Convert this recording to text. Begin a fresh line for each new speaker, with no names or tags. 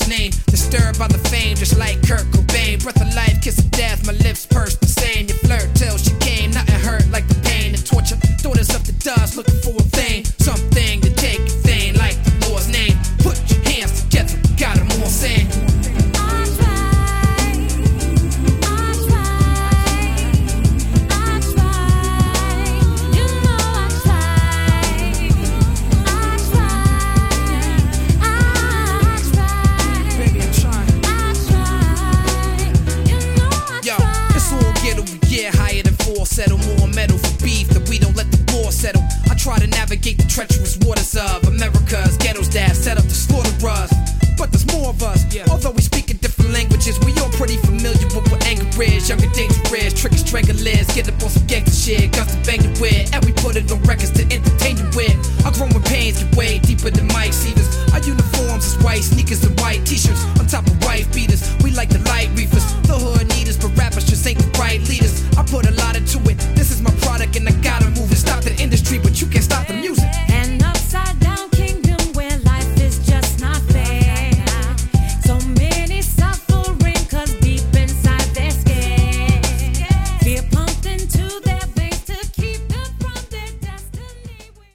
Lord's name. Disturbed by the fame, just like Kurt Cobain. Breath of life, kiss of death, my lips pursed the same. You flirt till she came, nothing hurt like the pain and torture. Daughters up the dust, looking for a thing, something to take your thing, like the Lord's name. Put your hands together, got 'em all saying. Settle more metal for beef that we don't let the war settle. I try to navigate the treacherous waters of America's ghettos that set up to slaughter us. But there's more of us, although we speak in different languages. We all pretty familiar with what anger is. Younger, dangerous, tricky, strangulers. Get up on some gangster shit, guns to bang it with. And we put it on records to entertain you with. Our growing pains get way deeper than Mike Severs. Our uniforms is white, sneakers and white t-shirts on top of white beaters. We like the light reefers. The hood need us, but rappers just ain't the right leaders.